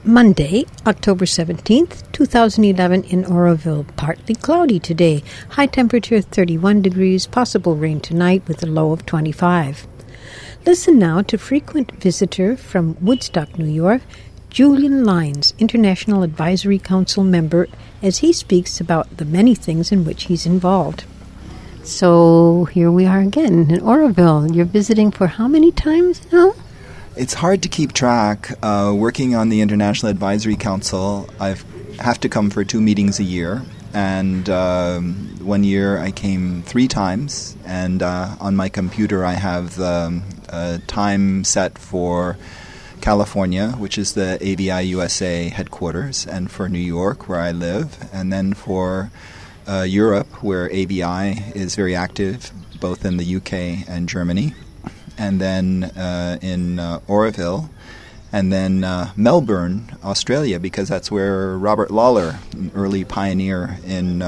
Monday, October 17th, 2011 in Oroville. Partly cloudy today. High temperature 31 degrees, possible rain tonight with a low of 25. Listen now to frequent visitor from Woodstock, New York, Julian Lyons, International Advisory Council member, as he speaks about the many things in which he's involved. So here we are again in Oroville. You're visiting for how many times now? It's hard to keep track. Working on the International Advisory Council, I have to come for 2 meetings a year. And one year I came 3 times. And on my computer I have the time set for California, which is the ABI USA headquarters, and for New York, where I live, and then for Europe, where ABI is very active, both in the UK and Germany. And then in Oroville, and then Melbourne, Australia, because that's where Robert Lawler, an early pioneer in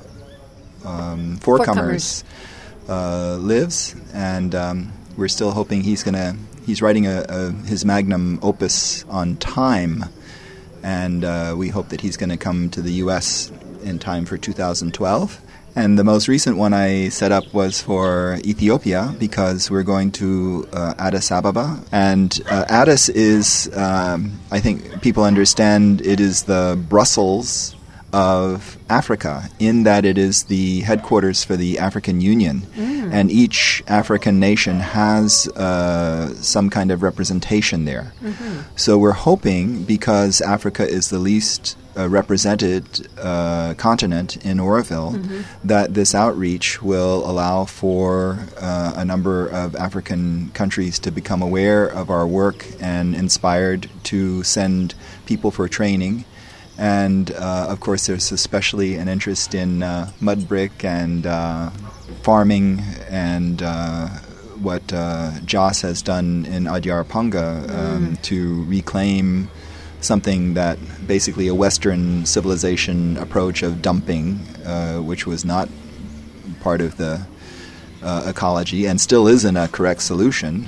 Four Comers, lives. And we're still hoping he's writing his magnum opus on time, and we hope that he's going to come to the U.S. in time for 2012. And the most recent one I set up was for Ethiopia, because we're going to Addis Ababa. And Addis is, I think people understand, it is the Brussels of Africa, in that it is the headquarters for the African Union. And each African nation has some kind of representation there. So we're hoping, because Africa is the least represented continent in Oroville, that this outreach will allow for a number of African countries to become aware of our work and inspired to send people for training. And of course there's especially an interest in mud brick and farming, and what Jos has done in Adyar Panga to reclaim something that basically a Western civilization approach of dumping, which was not part of the ecology and still isn't a correct solution,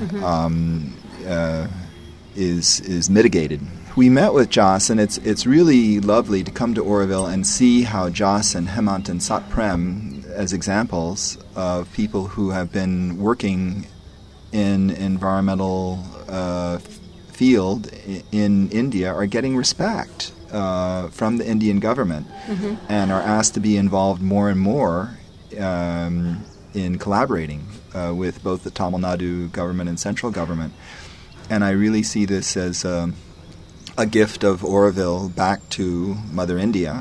is mitigated. We met with Jos, and it's really lovely to come to Oroville and see how Jos and Hemant and Satprem, as examples of people who have been working in environmental field in India, are getting respect from the Indian government, and are asked to be involved more and more in collaborating with both the Tamil Nadu government and central government. And I really see this as a gift of Oroville back to Mother India,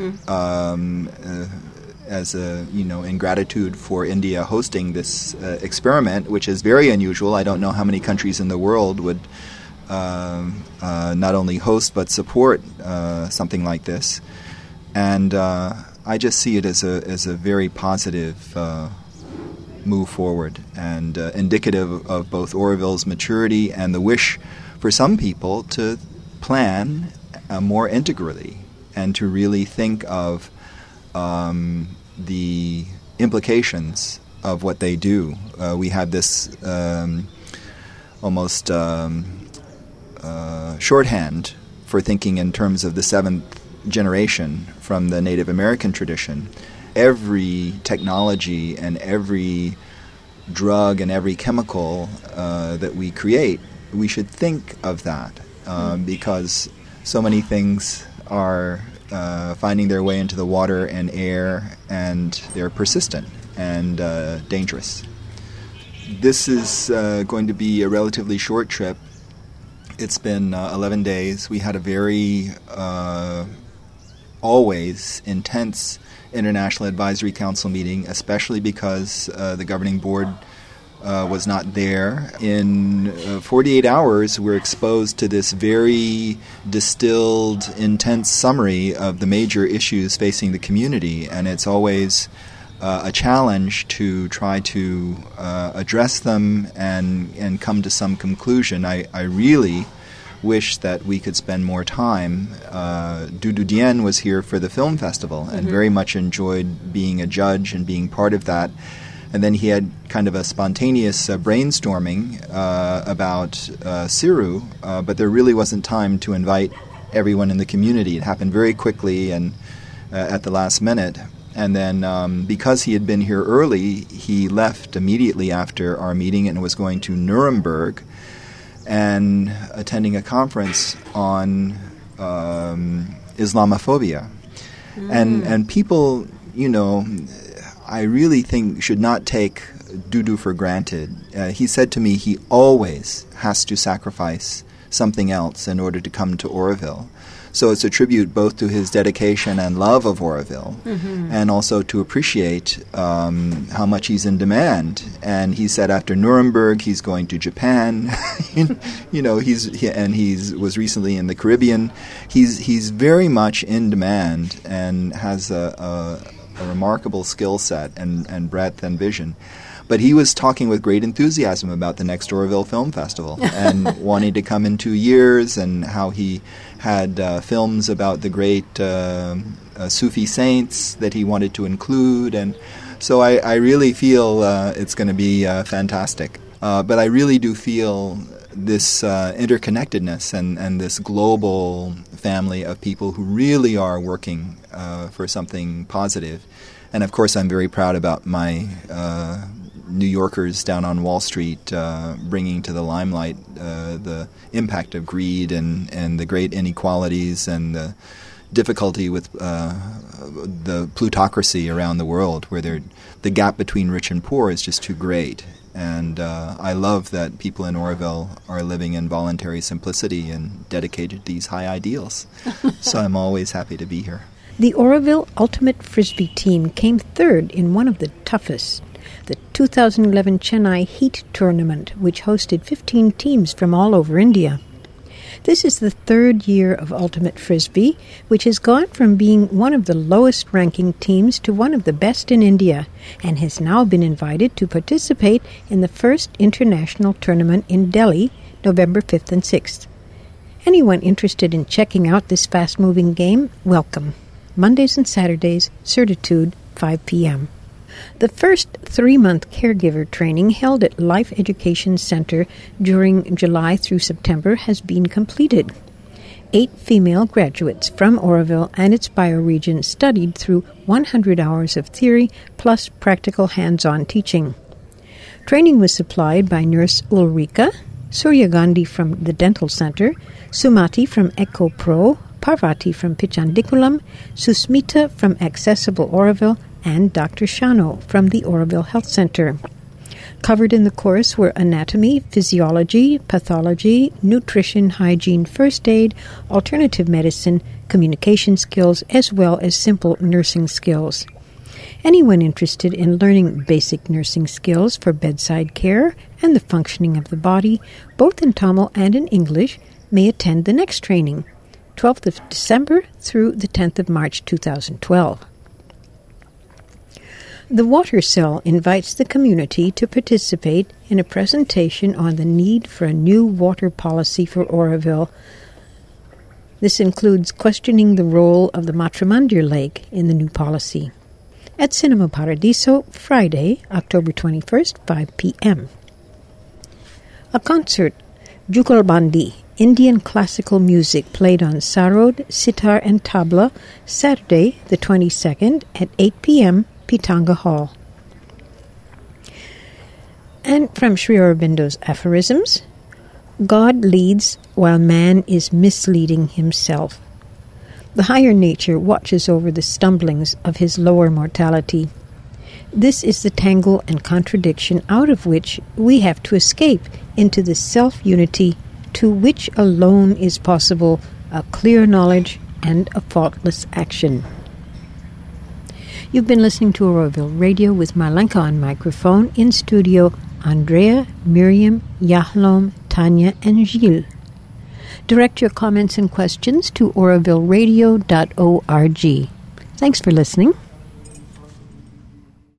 as in gratitude for India hosting this experiment, which is very unusual. I don't know how many countries in the world would not only host but support something like this. And I just see it as a very positive move forward, and indicative of both Oroville's maturity and the wish for some people to plan more integrally and to really think of the implications of what they do. We have this almost shorthand for thinking in terms of the 7th generation from the Native American tradition. Every technology and every drug and every chemical that we create, we should think of that, because so many things are finding their way into the water and air, and they're persistent and dangerous. This is going to be a relatively short trip. It's been 11 days. We had a very always intense International Advisory Council meeting, especially because the governing board was not there. In 48 hours, we're exposed to this very distilled, intense summary of the major issues facing the community, and it's always a challenge to try to address them and come to some conclusion. I really wish that we could spend more time. Dudu Dien was here for the film festival and very much enjoyed being a judge and being part of that. And then he had kind of a spontaneous brainstorming about Siru, but there really wasn't time to invite everyone in the community. It happened very quickly and at the last minute. And then because he had been here early, he left immediately after our meeting and was going to Nuremberg and attending a conference on Islamophobia. And people, I really think should not take Dudu for granted. He said to me he always has to sacrifice something else in order to come to Oroville. So it's a tribute both to his dedication and love of Oroville, and also to appreciate how much he's in demand. And he said after Nuremberg, he's going to Japan. He was recently in the Caribbean. He's very much in demand and has a remarkable skill set and breadth and vision. But he was talking with great enthusiasm about the next Oroville Film Festival and wanting to come in 2 years, and how he had films about the great Sufi saints that he wanted to include. And so I really feel it's going to be fantastic. But I really do feel this interconnectedness and this global family of people who really are working for something positive. And of course I'm very proud about my New Yorkers down on Wall Street bringing to the limelight the impact of greed and the great inequalities and the difficulty with the plutocracy around the world, where the gap between rich and poor is just too great. And I love that people in Oroville are living in voluntary simplicity and dedicated to these high ideals. So I'm always happy to be here. The Oroville Ultimate Frisbee team came third in one of the toughest, the 2011 Chennai Heat Tournament, which hosted 15 teams from all over India. This is the third year of Ultimate Frisbee, which has gone from being one of the lowest-ranking teams to one of the best in India, and has now been invited to participate in the first international tournament in Delhi, November 5th and 6th. Anyone interested in checking out this fast-moving game, welcome. Mondays and Saturdays, Certitude, 5 p.m. The first 3-month caregiver training held at Life Education Center during July through September has been completed. 8 female graduates from Oroville and its bioregion studied through 100 hours of theory plus practical hands-on teaching. Training was supplied by Nurse Ulrika, Surya Gandhi from the Dental Center, Sumati from Echo Pro, Parvati from Pichandikulam, Susmita from Accessible Oroville, and Dr. Shano from the Oroville Health Center. Covered in the course were anatomy, physiology, pathology, nutrition, hygiene, first aid, alternative medicine, communication skills, as well as simple nursing skills. Anyone interested in learning basic nursing skills for bedside care and the functioning of the body, both in Tamil and in English, may attend the next training, 12th of December through the 10th of March 2012. The Water Cell invites the community to participate in a presentation on the need for a new water policy for Oroville. This includes questioning the role of the Matramandir Lake in the new policy. At Cinema Paradiso, Friday, October 21st, 5 p.m. A concert, Jugalbandi, Indian classical music played on sarod, sitar and tabla, Saturday, the 22nd, at 8 p.m., Pitanga Hall. And from Sri Aurobindo's aphorisms, God leads while man is misleading himself. The higher nature watches over the stumblings of his lower mortality. This is the tangle and contradiction out of which we have to escape into the self-unity to which alone is possible a clear knowledge and a faultless action. You've been listening to Oroville Radio with Marlenka on microphone. In studio, Andrea, Miriam, Yahlom, Tanya, and Gilles. Direct your comments and questions to orovilleradio.org. Thanks for listening.